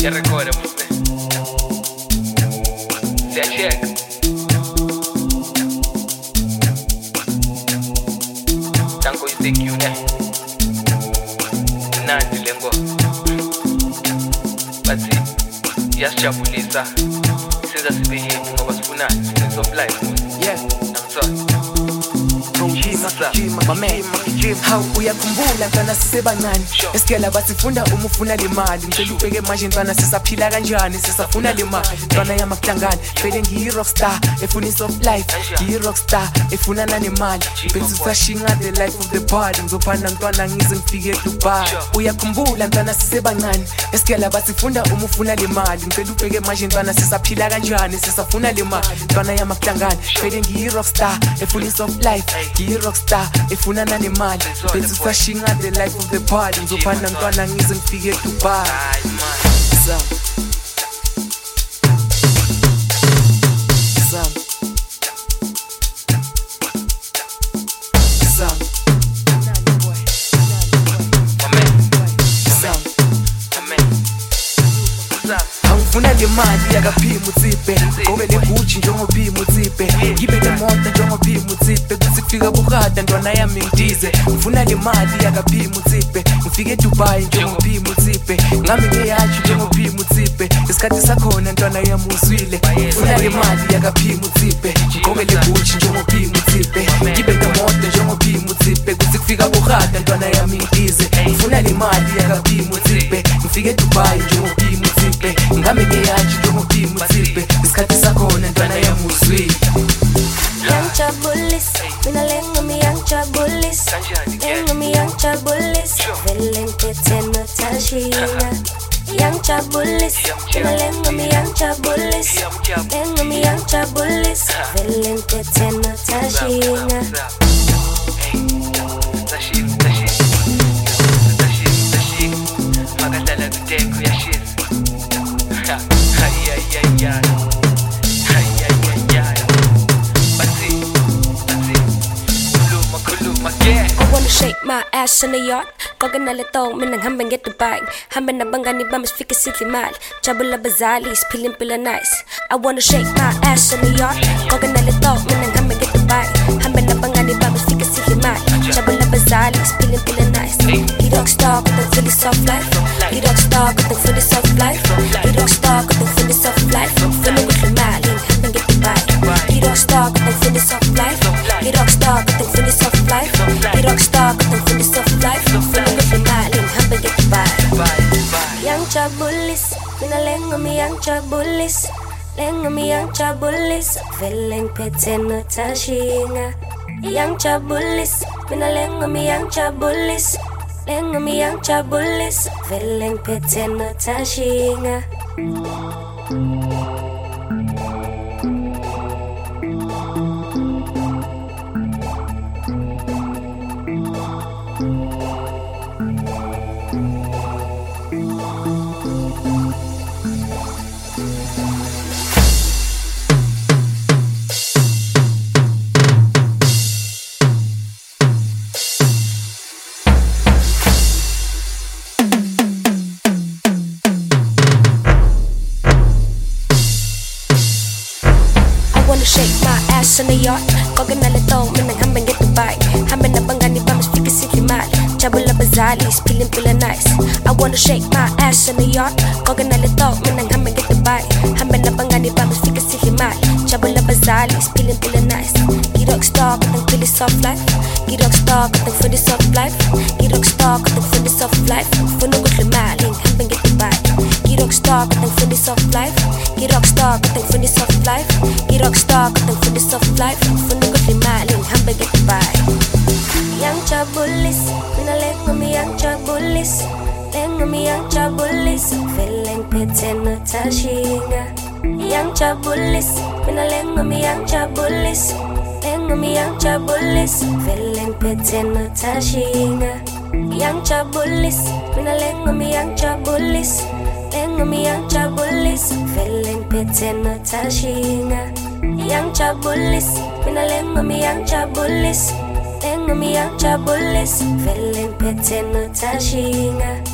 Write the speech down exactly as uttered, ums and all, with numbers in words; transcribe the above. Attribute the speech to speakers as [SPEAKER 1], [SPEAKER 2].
[SPEAKER 1] Ya recorda você. Se achega. Tango is the Q, né? Nandi lengo. Bathi yasijabulisa. Senza sibe happy ngoba sifuna sense of life.
[SPEAKER 2] Yeah,
[SPEAKER 1] I'm sorry.
[SPEAKER 2] How uyakhumbula ntwana sisebancane esikela basifunda uma ufuna le mali ngicela ubheke manje ntwana sisaphila kanjani sisafuna le mali ntwana yamahlangane vele ngiyi-rockstar efuna i-soft life ngiyi-rockstar efuna nanemali benzisashinga the life of the party ngizophanda ntwana ngize ngifike eDubai uyakhumbula ntwana sisebancane esikela basifunda uma ufuna le mali ngicela ubheke manje ntwana sisaphila kanjani sisafuna le mali ntwana yamahlangane vele ngiyi-rockstar efuna i-soft life ngiyi-rockstar efuna nanemali benzisashinga the life of the party ngizophanda ntwana ngize ngifike eDubai Sam Sam Sam Sam angifuna le mali yakaphima utsipe ngobe le Gucci njengophima utsipe ngibe le moto njengophima utsipe kuthi kufika bukhada ntwana yami ngidize ngifuna le mali yakaphima utsipe ngifike eDubai njengophima utsipe ngami ngeyathi njengophima utsipe isikhathi sakhona ntwana yami uzwile ngifuna le mali yakaphima utsipe ngobe le Gucci njengophima utsipe ngibe le moto njengophima utsipe kuthi kufika bukhada ntwana yami ngidize ngifuna le mali yakaphima utsipe ngifike eDubai njengophima utsipe ngami ngeyathi njengophima utsipe isikhathi sakhona ntwana yami uzwile
[SPEAKER 3] Young Chabulis, mina lengo mi young Chabulis, lengo mi young Chabulis, velen peteno tashinga. Young Chabulis, mina lengo mi young Chabulis, lengo mi young Chabulis, velen peteno tashinga.
[SPEAKER 1] Tashi, tashi, tashi, tashi, magadala kuteku ya shit. Ha, ha, ya, ya, ya.
[SPEAKER 3] I wanna shake my ass in the yard. Koga le tong minang hambang get the bag. Hambang na bangani bamas fika city mal. Chabula bazalis, pilin pila nice. I wanna shake my ass in the yard. Koga le tong minang hambang get the bag. Hambang na bangani bamas fika city mal. Chabula bazalis, pilin pila nice. He rockstar with the fully soft life. He rockstar with the fully soft life. He rockstar with the fully soft life. Feeling with the malin, hambang get the bag. He rockstar with the fully soft life. He rockstar with the fully soft life. He rockstar with the fully soft life. Feeling with the malin, hambang get the bag. Young Chabulis, mina lengo mi young Chabulis. Lengo mi young Chabulis, feeling peteno tashinga. Young Chabulis, mina lengo mi young Chabulis. Lengo mi young Chabulis, feeling peteno tashinga. Shake my ass in the yard. Koga na le tong minang hambang get the bag. Hambang na bangani bamas fika city mal. Chabula bazalis, pilin pila nice. I wanna shake my ass in the yard. Koga na le tong minang hambang get the bag. Hambang na bangani bamas fika city mal. Chabula bazalis, pilin pila nice. He rockstar with the fully soft life. He rockstar with the fully soft life. He rockstar with the fully soft life. Funu with the malin, hambang get the bag. He rockstar with the fully soft life. He rockstar with the fully soft life. He rockstar with the fully soft life. Funu with the malin, hambang get the bag. Young Chabulis, mina lengo mi young Chabulis. Lengo mi young Chabulis, feeling peteno tashinga. Young Chabulis, mina lengo mi young Chabulis. Lengo mi young Chabulis, feeling peteno tashinga. Young Chabulis, mina lengo mi young Chabulis. Lengo mi young Chabulis, feeling peteno tashinga. Young Chabulis, mina lengo mi young Chabulis. Lengo mi young Chabulis, feeling peteno tashinga.